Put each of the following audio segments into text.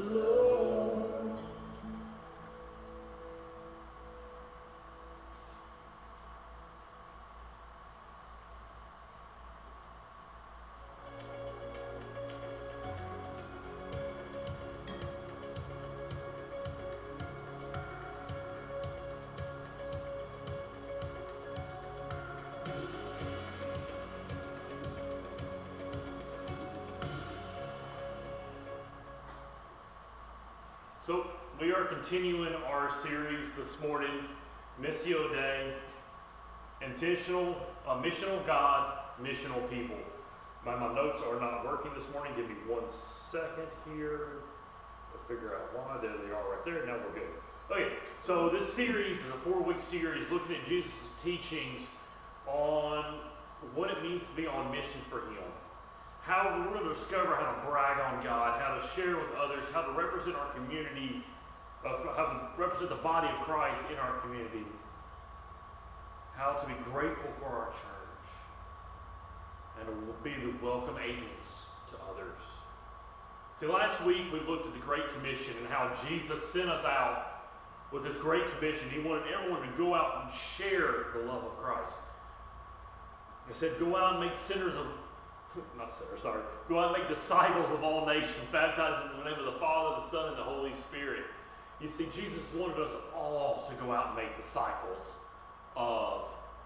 Lord. So we are continuing our series this morning, Missio Dei, missional God, missional people. My notes are not working this morning. Give me 1 second here to figure out why. There they are right there. Now we're good. Okay, so this series is a 4-week series looking at Jesus' teachings on what it means to be on mission for Him. How we're going to discover how to brag on God, how to share with others, how to represent our community, how to represent the body of Christ in our community, how to be grateful for our church, and to be the welcome agents to others. See, last week we looked at the Great Commission and how Jesus sent us out with this Great Commission. He wanted everyone to go out and share the love of Christ. He said, go out and make go out and make disciples of all nations, baptizing in the name of the Father, the Son, and the Holy Spirit. You see, Jesus wanted us all to go out and make disciples of,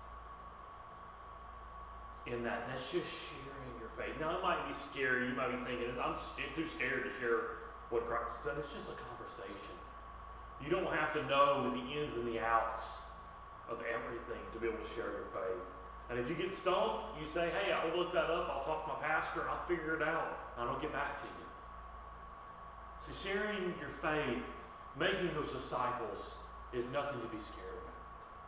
in that's just sharing your faith. Now, it might be scary. You might be thinking, I'm too scared to share what Christ said. It's just a conversation. You don't have to know the ins and the outs of everything to be able to share your faith. And if you get stumped, you say, hey, I'll look that up, I'll talk to my pastor, and I'll figure it out, and I'll get back to you. So sharing your faith, making those disciples, is nothing to be scared about.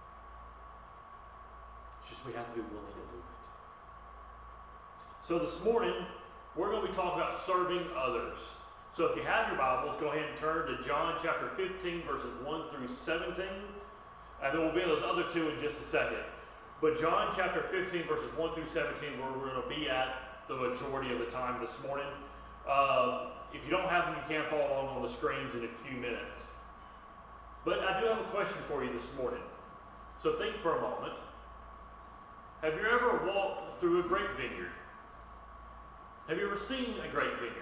It's just we have to be willing to do it. So this morning, we're going to be talking about serving others. So if you have your Bibles, go ahead and turn to John chapter 15, verses 1 through 17. And then we'll be in those other two in just a second. But John chapter 15, verses 1 through 17, where we're going to be at the majority of the time this morning. If you don't have them, you can follow along on the screens in a few minutes. But I do have a question for you this morning. So think for a moment. Have you ever walked through a grape vineyard? Have you ever seen a grape vineyard?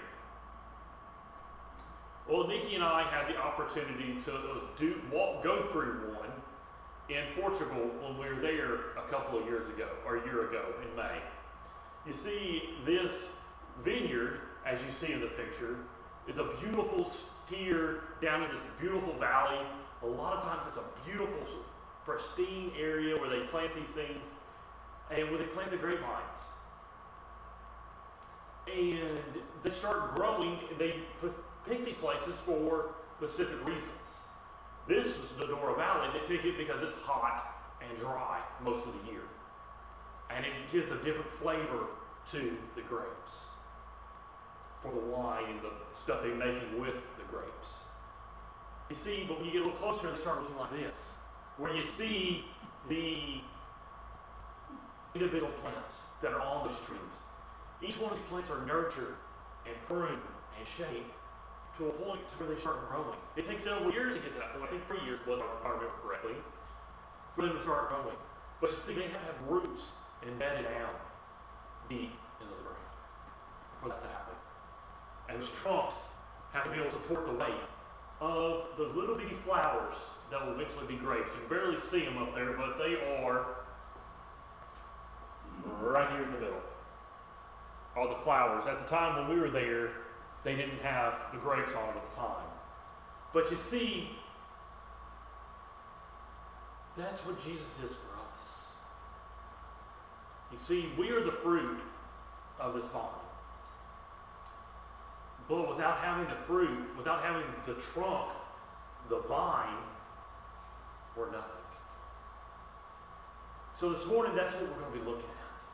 Well, Nikki and I had the opportunity to go through one in Portugal when we were there a couple of years ago, or a year ago in May. You see, this vineyard, as you see in the picture, is a beautiful steer down in this beautiful valley. A lot of times it's a beautiful, pristine area where they plant these things, and where they plant the grapevines. And they start growing, and they pick these places for specific reasons. This is the Douro Valley. They pick it because it's hot and dry most of the year. And it gives a different flavor to the grapes for the wine and the stuff they're making with the grapes. You see, but when you get a little closer, they start looking like this, where you see the individual plants that are on those trees. Each one of these plants are nurtured and pruned and shaped to a point where they start growing. It takes several years to get to that point. I think 3 years, if I remember correctly, for them to start growing. But you see, they have to have roots embedded down deep into the ground for that to happen. And those trunks have to be able to support the weight of those little bitty flowers that will eventually be grapes. You can barely see them up there, but they are right here in the middle. All the flowers. At the time when we were there, they didn't have the grapes on them at the time. But you see, that's what Jesus is for us. You see, we are the fruit of this vine. But without having the fruit, without having the trunk, the vine, we're nothing. So this morning, that's what we're going to be looking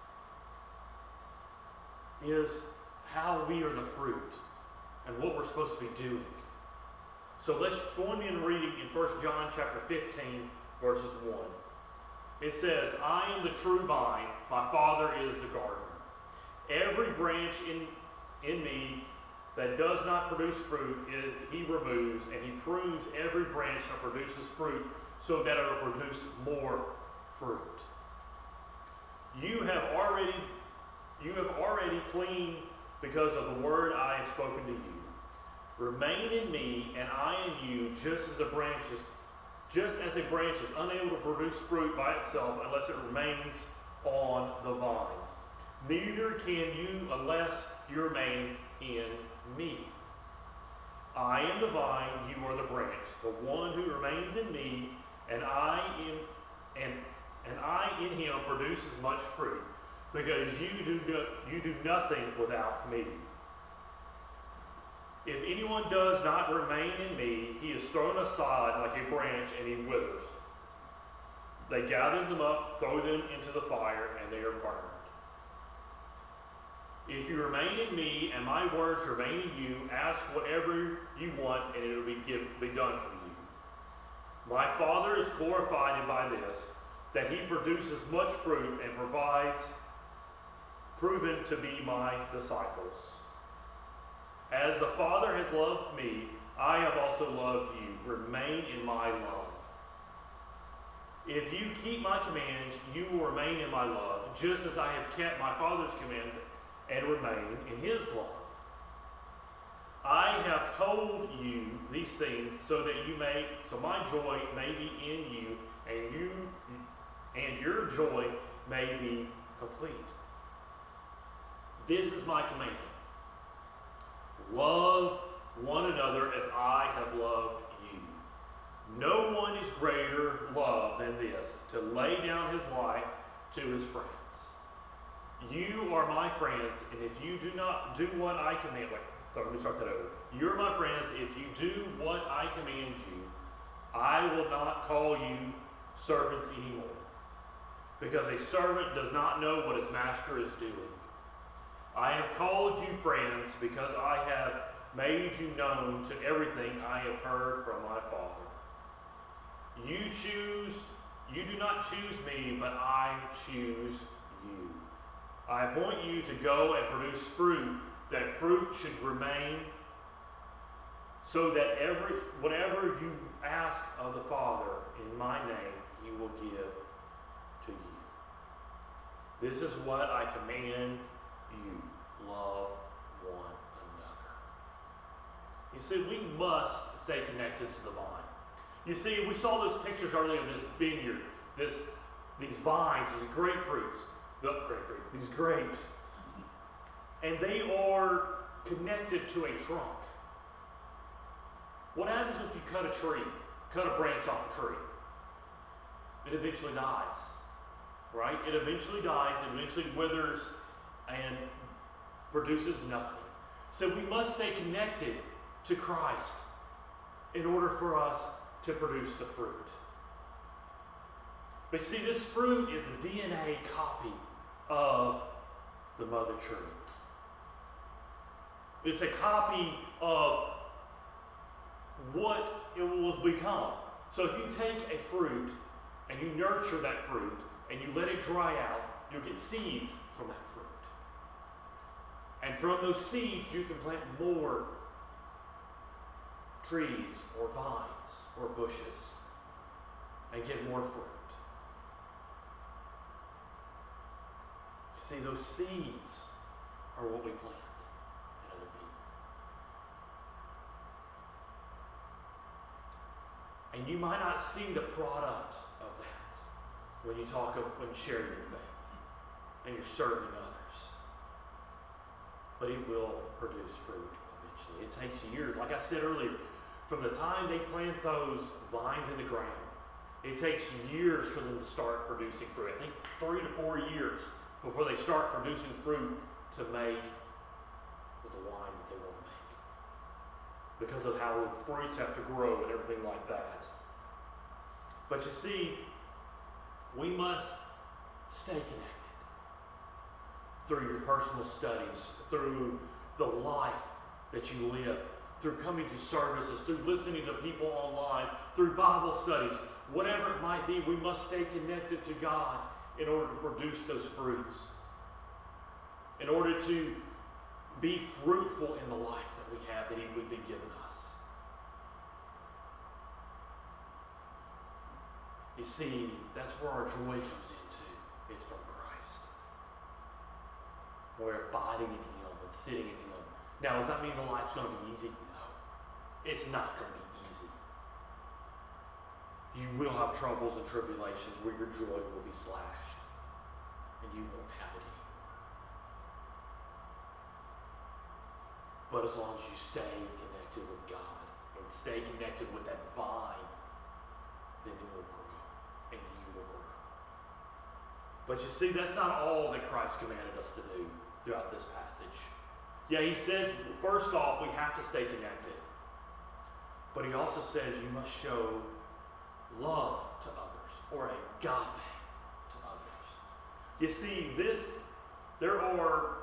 at. Is how we are the fruit and what we're supposed to be doing. So let's go in and reading in 1 John chapter 15, verses 1. It says, I am the true vine, my Father is the gardener. Every branch in me that does not produce fruit, he removes, and he prunes every branch that produces fruit so that it will produce more fruit. You have already cleaned because of the word I have spoken to you. Remain in me, and I in you, just as a branch is unable to produce fruit by itself unless it remains on the vine. Neither can you unless you remain in me. I am the vine, you are the branch. The one who remains in me, and I in him produces much fruit, because you do nothing without me. If anyone does not remain in me, he is thrown aside like a branch and he withers. They gather them up, throw them into the fire, and they are burned. If you remain in me and my words remain in you, ask whatever you want and it will be done for you. My Father is glorified by this, that he produces much fruit and proven to be my disciples. As the Father has loved me, I have also loved you. Remain in my love. If you keep my commands, you will remain in my love, just as I have kept my Father's commands and remain in his love. I have told you these things so my joy may be in you, and your joy may be complete. This is my command. Love one another as I have loved you. No one is greater love than this, to lay down his life to his friends. You are my friends, and if you do not do what I command, let me start that over. You're my friends if you do what I command you. I will not call you servants anymore, because a servant does not know what his master is doing. I have called you friends because I have made you known to everything I have heard from my Father. You do not choose me, but I choose you. I appoint you to go and produce fruit, that fruit should remain, so that whatever you ask of the Father in my name, he will give to you. This is what I command you: love one another. You see, we must stay connected to the vine. You see, we saw those pictures earlier of this vineyard, these vines, these grapefruits, these grapes, and they are connected to a trunk. What happens if you cut a branch off a tree? It eventually dies, right? It eventually dies, it eventually withers, and produces nothing. So we must stay connected to Christ in order for us to produce the fruit. But see, this fruit is a DNA copy of the mother tree. It's a copy of what it will become. So if you take a fruit and you nurture that fruit and you let it dry out, you'll get seeds from that fruit. And from those seeds, you can plant more trees or vines or bushes and get more fruit. See, those seeds are what we plant in other people. And you might not see the product of that when you share your faith and you're serving others. But it will produce fruit eventually. It takes years. Like I said earlier, from the time they plant those vines in the ground, it takes years for them to start producing fruit. I think 3 to 4 years before they start producing fruit to make with the wine that they want to make, because of how the fruits have to grow and everything like that. But you see, we must stay connected through your personal studies, through the life that you live, through coming to services, through listening to people online, through Bible studies, whatever it might be. We must stay connected to God in order to produce those fruits, in order to be fruitful in the life that we have that we've been given us. You see, that's where our joy comes into, is from Christ. We're abiding in Him and sitting in Him. Now, does that mean the life's going to be easy? No. It's not going to be easy. You will have troubles and tribulations where your joy will be slashed and you won't have it anymore. But as long as you stay connected with God and stay connected with that vine, then it will grow and you will grow. But you see, that's not all that Christ commanded us to do throughout this passage. Yeah, He says, first off, we have to stay connected. But He also says you must show love to others, or agape to others. You see, there are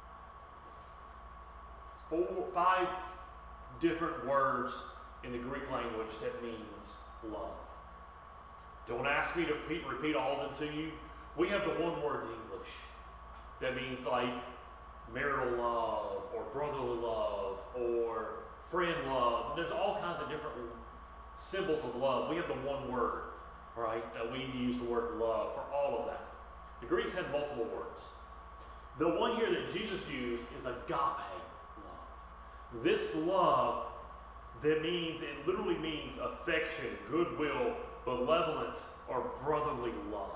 5 different words in the Greek language that means love. Don't ask me to repeat all of them to you. We have the one word in English that means like marital love, or brotherly love, or friend love. There's all kinds of different symbols of love. We have the one word, right, that we use the word love for all of that. The Greeks had multiple words. The one here that Jesus used is agape love. This love that means, it literally means affection, goodwill, benevolence, or brotherly love.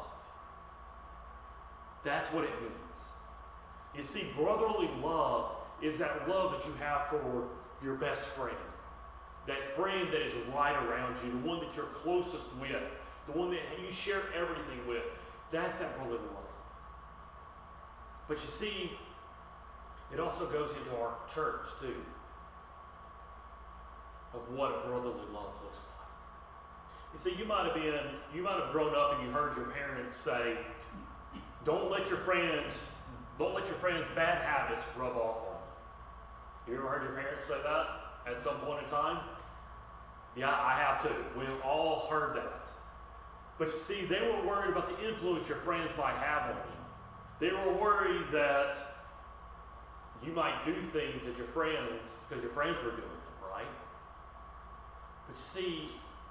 That's what it means. You see, brotherly love is that love that you have for your best friend. That friend that is right around you, the one that you're closest with, the one that you share everything with. That's that brotherly love. But you see, it also goes into our church too, of what a brotherly love looks like. You see, you might have grown up and you heard your parents say, don't let your friends' bad habits rub off on you. You ever heard your parents say that at some point in time? Yeah, I have too. We've all heard that. But you see, they were worried about the influence your friends might have on you. They were worried that you might do things that your friends, because your friends were doing them, right? But see,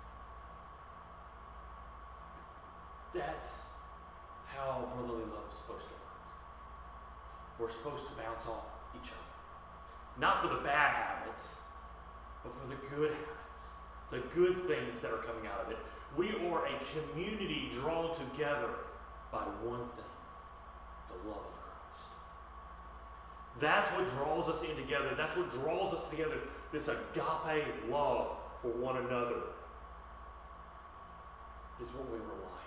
that's how brotherly love is supposed to work. We're supposed to bounce off each other. Not for the bad habits, but for the good habits, the good things that are coming out of it. We are a community drawn together by one thing, the love of Christ. That's what draws us in together. That's what draws us together, this agape love for one another is what we rely on.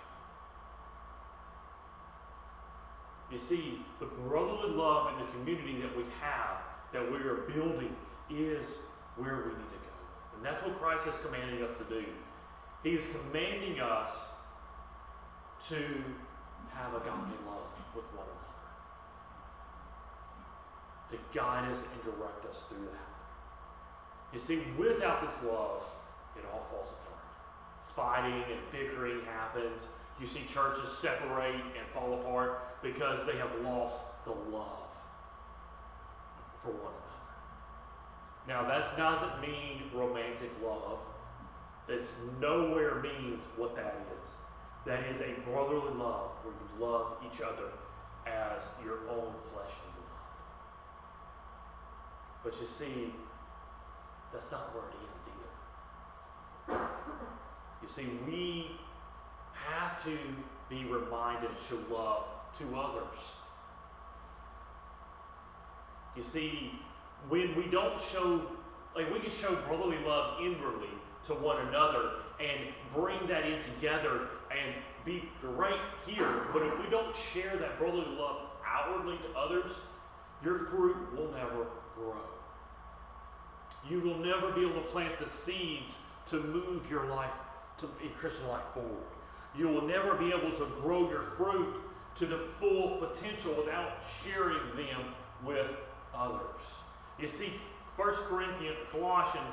You see, the brotherly love and the community that we have, that we are building, is where we need to go. And that's what Christ is commanding us to do. He is commanding us to have agape love with one another, to guide us and direct us through that. You see, without this love, it all falls apart. Fighting and bickering happens. You see churches separate and fall apart because they have lost the love for one another. Now, that doesn't mean romantic love. That's nowhere means what that is. That is a brotherly love where you love each other as your own flesh and blood. But you see, that's not where it ends either. You see, we have to be reminded to show love to others. You see, when we don't show, like we can show brotherly love inwardly to one another and bring that in together and be great here, but if we don't share that brotherly love outwardly to others, your fruit will never grow. You will never be able to plant the seeds to move your life, to a Christian life forward. You will never be able to grow your fruit to the full potential without sharing them with others. You see, Colossians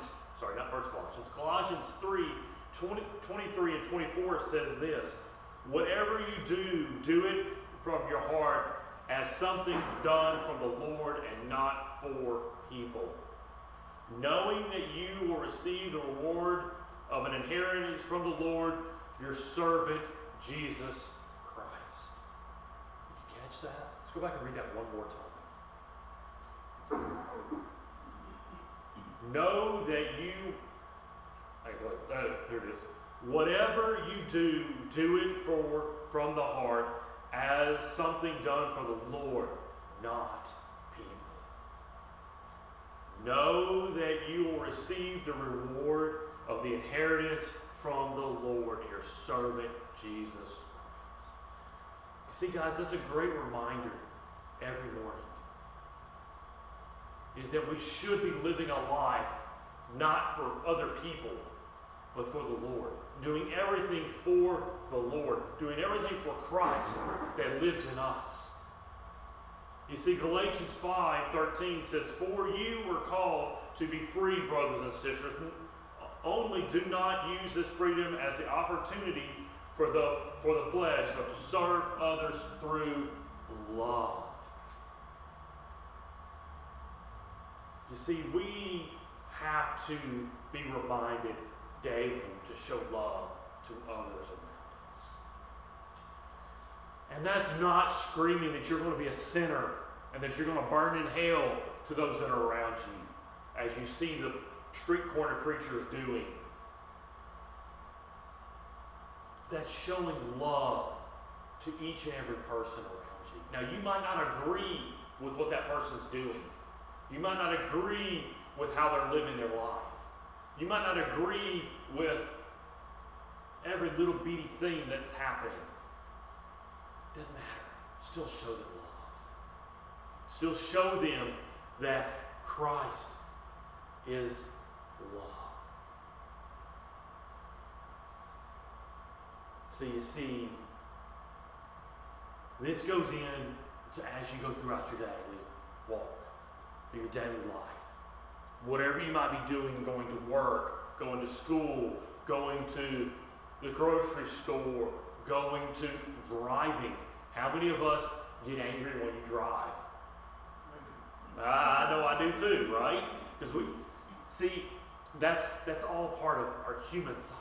3, 23 and 24 says this: whatever you do, do it from your heart as something done from the Lord and not for people. knowing that you will receive the reward of an inheritance from the Lord, your servant, Jesus Christ. Did you catch that? Let's go back and read that one more time. Know that you, there it is. Whatever you do, do it from the heart as something done for the Lord, not people. Know that you will receive the reward of the inheritance from the Lord, your servant, Jesus Christ. See, guys, that's a great reminder every morning. Is that we should be living a life not for other people, but for the Lord. Doing everything for the Lord. Doing everything for Christ that lives in us. You see, Galatians 5:13 says, "For you were called to be free, brothers and sisters. Only do not use this freedom as the opportunity for the flesh, but to serve others through love." You see, we have to be reminded daily to show love to others around us. And that's not screaming that you're going to be a sinner and that you're going to burn in hell to those that are around you, as you see the street corner preachers doing. That's showing love to each and every person around you. Now, you might not agree with what that person's doing. You might not agree with how they're living their life. You might not agree with every little bitty thing that's happening. Doesn't matter. Still show them love. Still show them that Christ is love. So you see, this goes in to as you go throughout your daily walk, through your daily life. Whatever you might be doing, going to work, going to school, going to the grocery store, going to driving. How many of us get angry when you drive? I know I do too, right? Because we see that's all part of our human side.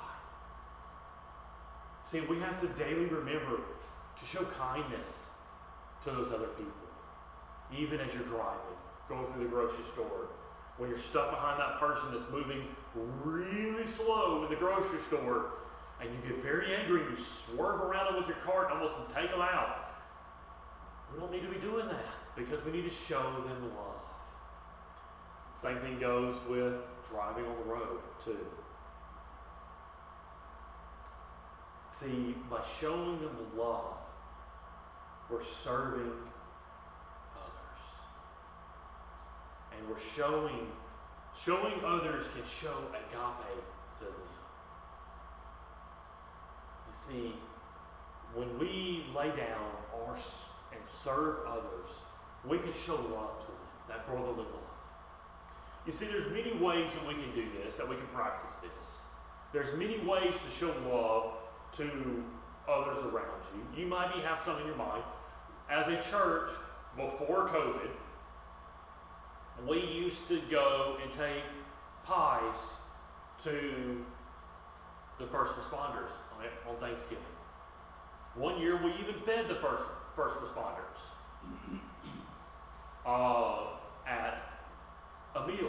See, we have to daily remember to show kindness to those other people, even as you're driving, going through the grocery store. When you're stuck behind that person that's moving really slow in the grocery store, and you get very angry and you swerve around them with your cart and almost take them out. We don't need to be doing that because we need to show them love. Same thing goes with driving on the road too. See, by showing them love, we're serving others. And we're showing others can show agape to them. You see, when we lay down and serve others, we can show love to them, that brotherly love. You see, there's many ways that we can do this, that we can practice this. There's many ways to show love to others around you. You might have some in your mind. As a church, before COVID, we used to go and take pies to the first responders on Thanksgiving. One year we even fed the first responders at a meal.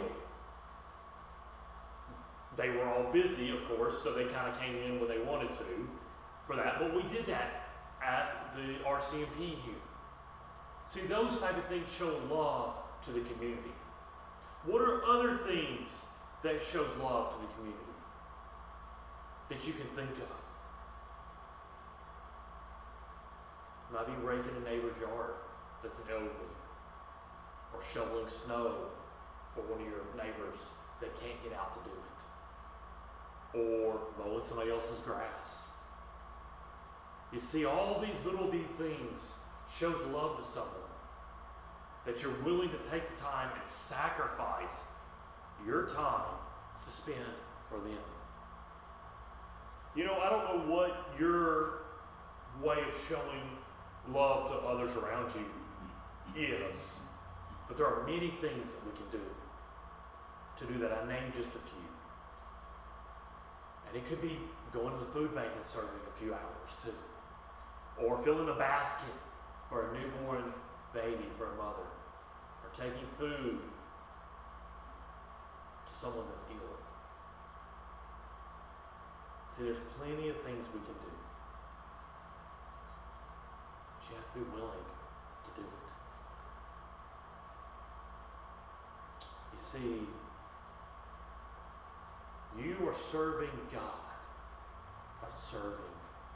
They were all busy, of course, so they kind of came in when they wanted to for that. But we did that at the RCMP here. See, those type of things show love to the community. What are other things that shows love to the community that you can think of? Might be raking a neighbor's yard that's an elderly, or shoveling snow for one of your neighbors that can't get out to do it, or mowing somebody else's grass. You see, all these little bitty things shows love to someone, that you're willing to take the time and sacrifice your time to spend for them. You know, I don't know what your way of showing love to others around you is, but there are many things that we can do. to do that. I named just a few. And it could be going to the food bank and serving a few hours too. Or filling a basket for a newborn baby for a mother. Or taking food to someone that's ill. See, there's plenty of things we can do. But you have to be willing to do it. You see, you are serving God by serving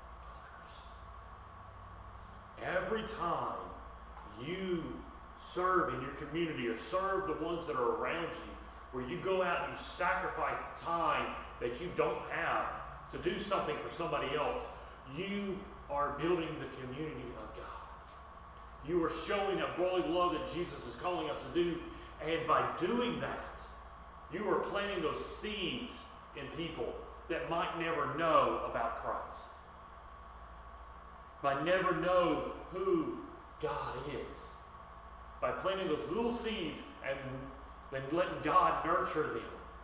others. Every time you serve in your community or serve the ones that are around you, where you go out and you sacrifice the time that you don't have to do something for somebody else, you are building the community of God. You are showing that brotherly love that Jesus is calling us to do, and by doing that, you are planting those seeds in people that might never know about Christ, might never know who God is. By planting those little seeds and then letting God nurture them,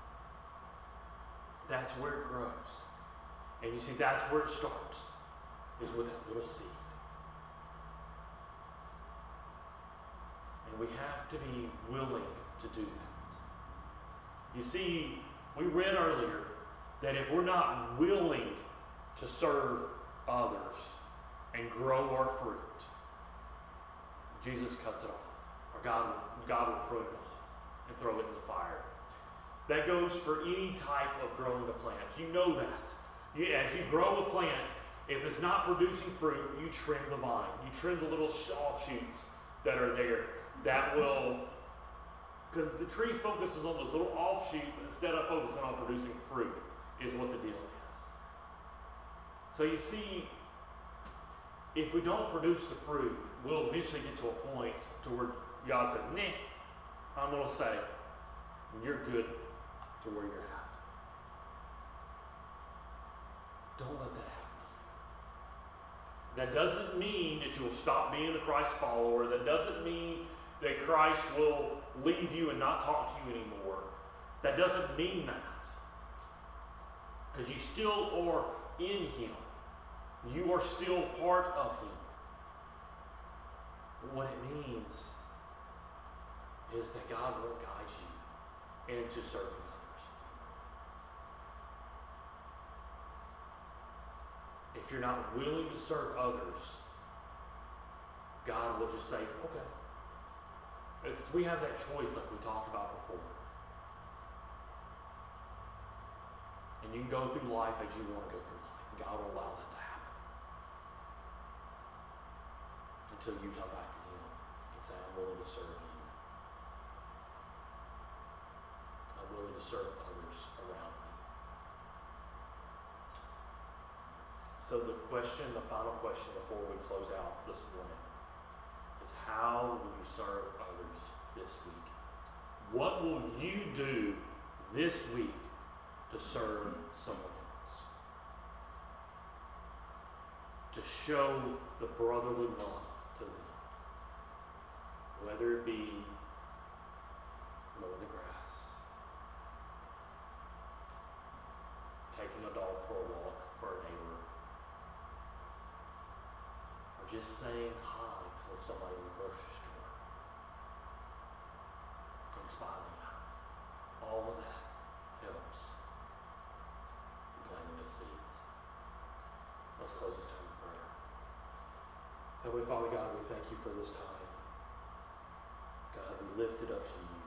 that's where it grows. And you see, that's where it starts, is with that little seed. And we have to be willing to do that. You see, we read earlier that if we're not willing to serve others and grow our fruit, Jesus cuts it off, or God will prune it off and throw it in the fire. That goes for any type of growing a plant. You know that. As you grow a plant, if it's not producing fruit, you trim the vine. You trim the little offshoots that are there. That will, because the tree focuses on those little offshoots instead of focusing on producing fruit, is what the deal is. So you see, if we don't produce the fruit, we'll eventually get to a point to where God said, nah, I'm going to say, you're good to where you're at. Don't let that happen. That doesn't mean that you'll stop being a Christ follower. That doesn't mean that Christ will leave you and not talk to you anymore. That doesn't mean that. Because you still are in Him. You are still part of Him. But what it means is that God will guide you into serving others. If you're not willing to serve others, God will just say, okay. Because we have that choice like we talked about before. And you can go through life as you want to go through life. God will allow that to happen. Until you come back to Him and say, I'm willing to serve you. I'm willing to serve others around me. So the final question before we close out this morning is, how will you serve others this week? What will you do this week to serve someone else? To show the brotherly love to them. Whether it be mowing the grass, taking a dog for a walk for a neighbor, or just saying hi to somebody in the grocery store and smiling at them. All of that helps in planting those seeds. Let's close this time with prayer. Heavenly Father God, we thank you for this time. God, we lift it up to you.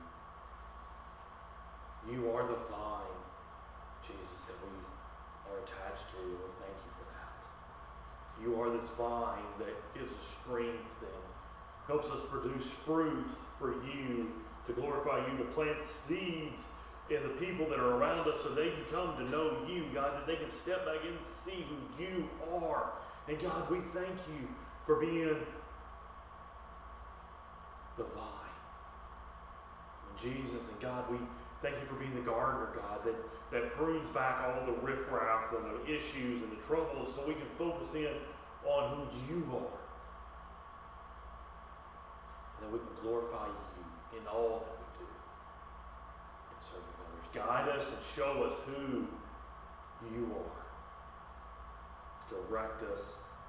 You are the vine, Jesus, that we are attached to. We thank you for that. You are this vine that gives us strength and helps us produce fruit for you, to glorify you, to plant seeds in the people that are around us so they can come to know you, God, that they can step back in and see who you are. And God, we thank you for being the vine. And Jesus, and God, we thank you for being the gardener, God, that prunes back all the riffraff and the issues and the troubles so we can focus in on who you are. And that we can glorify you in all that we do in serving others. Guide us and show us who you are. Direct us.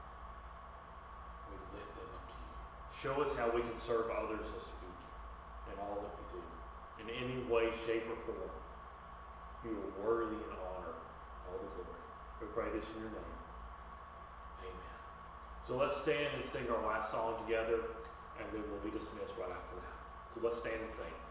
We lift them up to you. Show us how we can serve others this week in all that we do. In any way, shape, or form. You are worthy and honor all the glory. We pray this in your name. Amen. So let's stand and sing our last song together, and then we'll be dismissed right after that. So let's stand and sing.